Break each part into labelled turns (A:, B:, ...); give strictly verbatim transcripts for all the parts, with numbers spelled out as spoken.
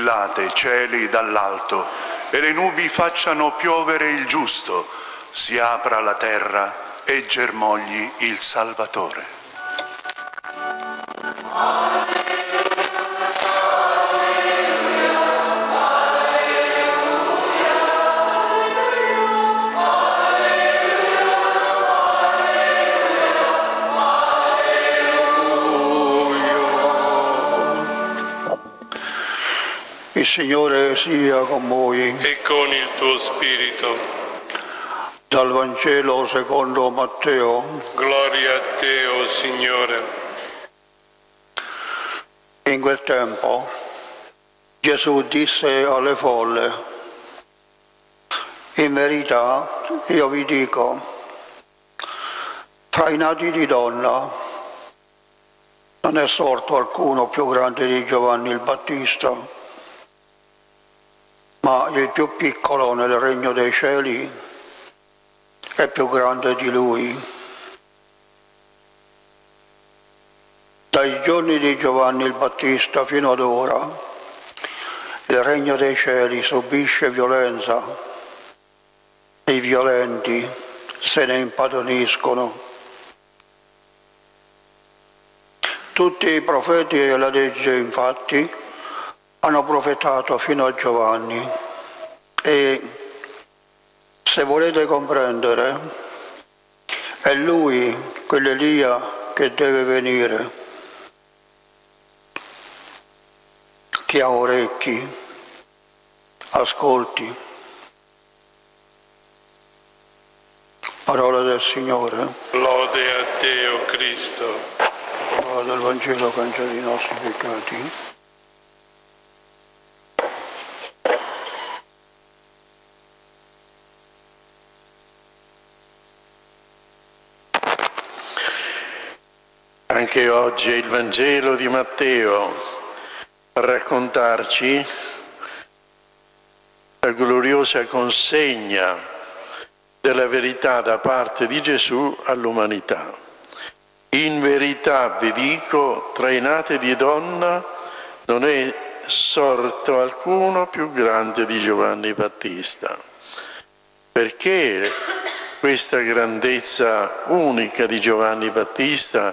A: scintillate cieli dall'alto e le nubi facciano piovere il giusto, si apra la terra e germogli il Salvatore.
B: Il Signore sia con voi.
C: E con il tuo spirito.
B: Dal Vangelo secondo Matteo.
C: Gloria a te, o Signore.
B: In quel tempo Gesù disse alle folle: in verità io vi dico, fra i nati di donna non è sorto alcuno più grande di Giovanni il Battista, ma il più piccolo nel regno dei cieli è più grande di lui. Dai giorni di Giovanni il Battista fino ad ora il regno dei cieli subisce violenza e i violenti se ne impadroniscono. Tutti i profeti e la legge, infatti, hanno profetato fino a Giovanni e, se volete comprendere, è lui, quell'Elia, che deve venire. Chi ha orecchi, ascolti. Parola del Signore.
C: Lode a te, o Cristo.
B: Parola del Vangelo, cancella i nostri peccati.
D: Anche oggi è il Vangelo di Matteo a raccontarci la gloriosa consegna della verità da parte di Gesù all'umanità. In verità vi dico, tra i nati di donna non è sorto alcuno più grande di Giovanni Battista. Perché questa grandezza unica di Giovanni Battista,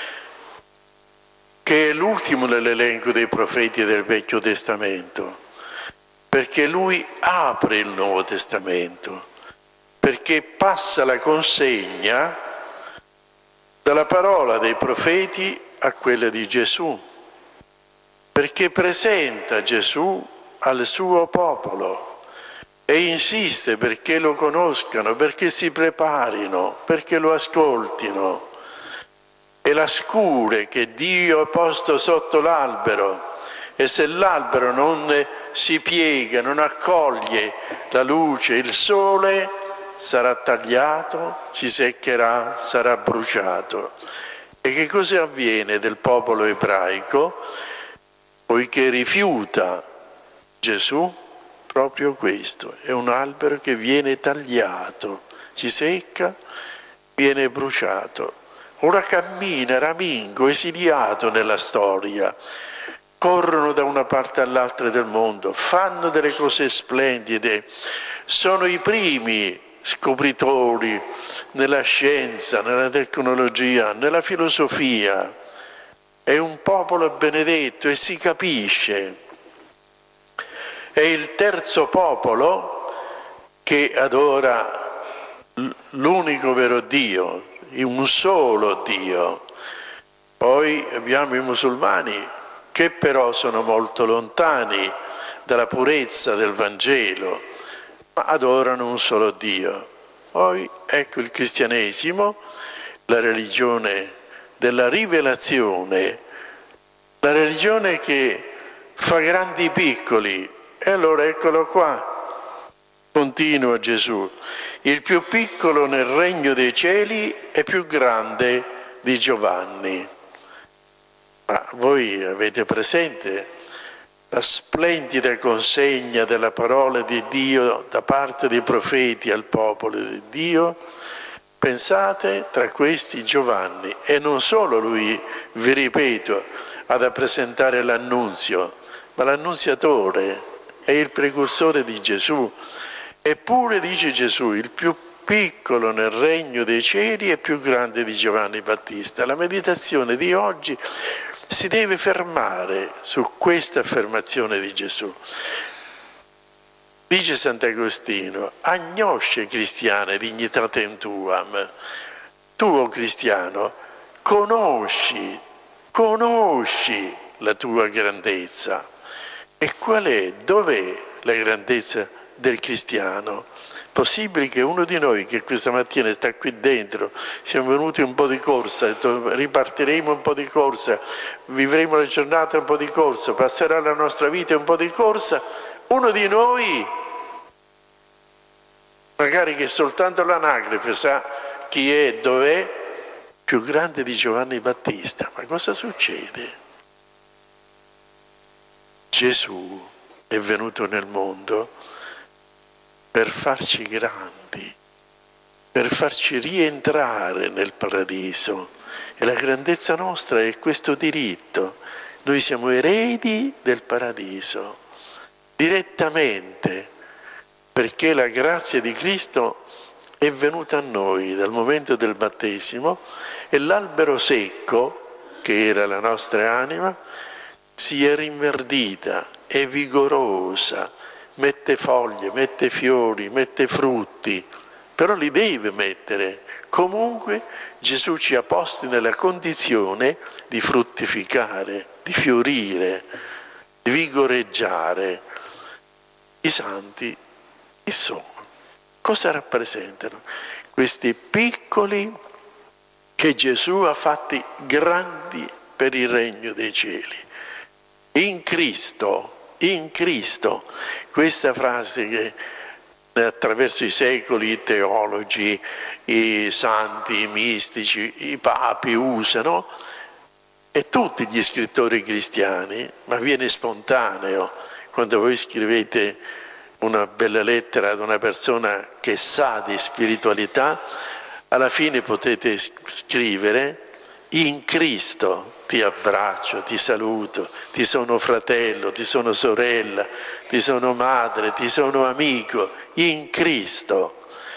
D: che è l'ultimo nell'elenco dei profeti del Vecchio Testamento? Perché lui apre il Nuovo Testamento, perché passa la consegna dalla parola dei profeti a quella di Gesù, perché presenta Gesù al suo popolo e insiste perché lo conoscano, perché si preparino, perché lo ascoltino. È la scure che Dio ha posto sotto l'albero, e se l'albero non si piega, non accoglie la luce, il sole, sarà tagliato, si seccherà, sarà bruciato. E che cosa avviene del popolo ebraico? Poiché rifiuta Gesù, proprio questo, è un albero che viene tagliato, si secca, viene bruciato. Ora cammina ramingo, esiliato nella storia, corrono da una parte all'altra del mondo, fanno delle cose splendide, sono i primi scopritori nella scienza, nella tecnologia, nella filosofia. È un popolo benedetto e si capisce. È il terzo popolo che adora l'unico vero Dio, un solo Dio. Poi abbiamo i musulmani che però sono molto lontani dalla purezza del Vangelo, ma adorano un solo Dio. Poi ecco il cristianesimo, la religione della rivelazione, la religione che fa grandi piccoli. E allora eccolo qua, continua Gesù, il più piccolo nel regno dei cieli è più grande di Giovanni. Ma voi avete presente la splendida consegna della parola di Dio da parte dei profeti al popolo di Dio? Pensate, tra questi Giovanni, e non solo lui, vi ripeto, ad presentare l'annunzio, ma l'annunziatore è il precursore di Gesù. Eppure, dice Gesù, il più piccolo nel regno dei cieli è più grande di Giovanni Battista. La meditazione di oggi si deve fermare su questa affermazione di Gesù. Dice Sant'Agostino: agnosce cristiane dignitatem tuam. Tu, o cristiano, conosci, conosci la tua grandezza. E qual è, dov'è la grandezza del cristiano? Possibile che uno di noi che questa mattina sta qui dentro, siamo venuti un po' di corsa, ripartiremo un po' di corsa, vivremo la giornata un po' di corsa, passerà la nostra vita un po' di corsa, uno di noi, magari che soltanto l'anagrafe sa chi è, dov'è, più grande di Giovanni Battista. Ma cosa succede? Gesù è venuto nel mondo per farci grandi, per farci rientrare nel paradiso. E la grandezza nostra è questo diritto. Noi siamo eredi del paradiso, direttamente, perché la grazia di Cristo è venuta a noi dal momento del battesimo e l'albero secco, che era la nostra anima, si è rinverdita, è vigorosa, mette foglie, mette fiori, mette frutti, però li deve mettere. Comunque Gesù ci ha posti nella condizione di fruttificare, di fiorire, di vigoreggiare. I santi chi sono? Cosa rappresentano? Questi piccoli che Gesù ha fatti grandi per il regno dei cieli. In Cristo, in Cristo, questa frase che attraverso i secoli i teologi, i santi, i mistici, i papi usano, e tutti gli scrittori cristiani, ma viene spontaneo quando voi scrivete una bella lettera ad una persona che sa di spiritualità, alla fine potete scrivere: in Cristo ti abbraccio, ti saluto, ti sono fratello, ti sono sorella, ti sono madre, ti sono amico, in Cristo.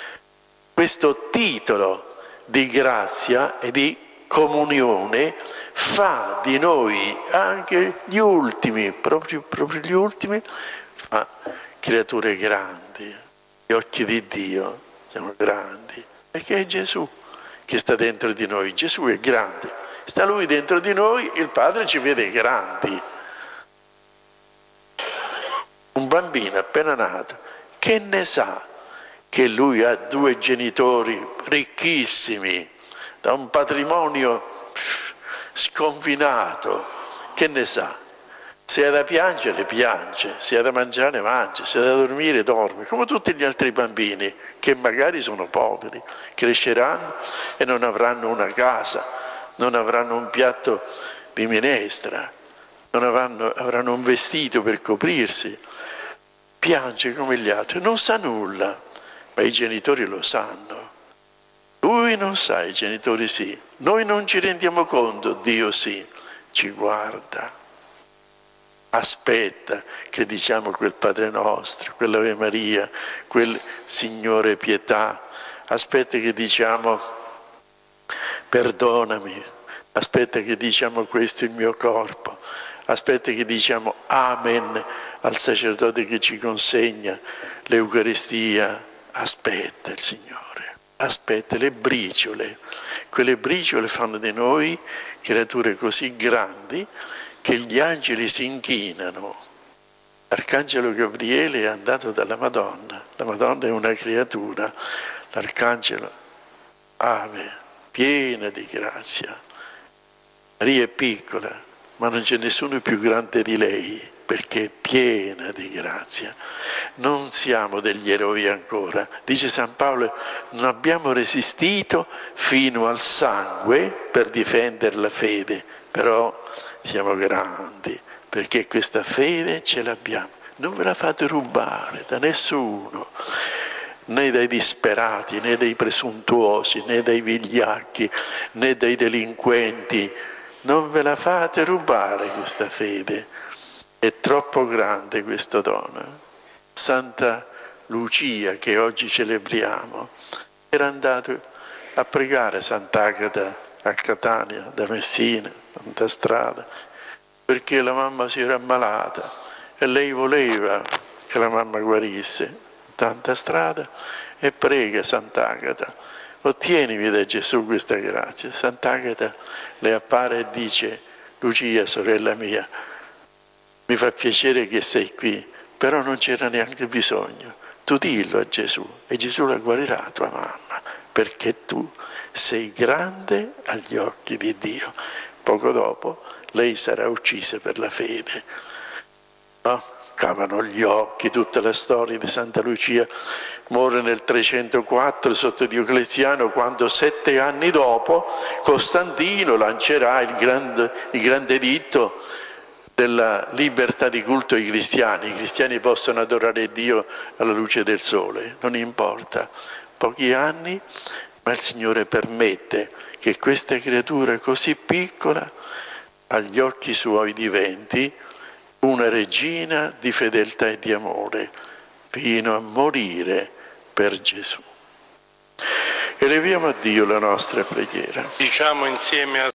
D: Questo titolo di grazia e di comunione fa di noi anche gli ultimi, proprio, proprio gli ultimi, fa creature grandi. Gli occhi di Dio sono grandi, perché è Gesù che sta dentro di noi. Gesù è grande, sta Lui dentro di noi, il Padre ci vede grandi. Un bambino appena nato, che ne sa che lui ha due genitori ricchissimi, da un patrimonio sconfinato, che ne sa? Se ha da piangere, piange, se ha da mangiare, mangia, se ha da dormire, dorme, come tutti gli altri bambini che magari sono poveri, cresceranno e non avranno una casa, non avranno un piatto di minestra, non avranno, avranno un vestito per coprirsi, piange come gli altri, non sa nulla, ma i genitori lo sanno. Lui non sa, i genitori sì. Noi non ci rendiamo conto, Dio sì, ci guarda. Aspetta che diciamo quel Padre Nostro, quell'Ave Maria, quel Signore pietà. Aspetta che diciamo perdonami. Aspetta che diciamo questo è il mio corpo. Aspetta che diciamo amen al sacerdote che ci consegna l'Eucaristia. Aspetta il Signore. Aspetta, le briciole. Quelle briciole fanno di noi creature così grandi che gli angeli si inchinano. L'arcangelo Gabriele è andato dalla Madonna. La Madonna è una creatura. L'arcangelo, Ave, piena di grazia. Maria è piccola, ma non c'è nessuno più grande di lei, perché è piena di grazia. Non siamo degli eroi ancora. Dice San Paolo, non abbiamo resistito fino al sangue per difendere la fede, però siamo grandi, perché questa fede ce l'abbiamo. Non ve la fate rubare da nessuno, né dai disperati, né dai presuntuosi, né dai vigliacchi, né dai delinquenti. Non ve la fate rubare questa fede. È troppo grande questo dono. Santa Lucia, che oggi celebriamo, era andato a pregare Sant'Agata a Catania, da Messina, tanta strada, perché la mamma si era ammalata e lei voleva che la mamma guarisse, tanta strada, e prega Sant'Agata: ottienimi da Gesù questa grazia. Sant'Agata le appare e dice: Lucia, sorella mia, mi fa piacere che sei qui, però non c'era neanche bisogno. Tu dillo a Gesù e Gesù la guarirà, tua mamma, perché tu sei grande agli occhi di Dio. Poco dopo lei sarà uccisa per la fede. No? Cavano gli occhi, tutta la storia di Santa Lucia. Muore nel trecentoquattro sotto Diocleziano, quando sette anni dopo Costantino lancerà il grande, il grande editto della libertà di culto ai cristiani. I cristiani possono adorare Dio alla luce del sole, non importa. Pochi anni, ma il Signore permette che questa creatura così piccola agli occhi suoi diventi una regina di fedeltà e di amore, fino a morire per Gesù. Eleviamo a Dio la nostra preghiera.
C: Diciamo insieme a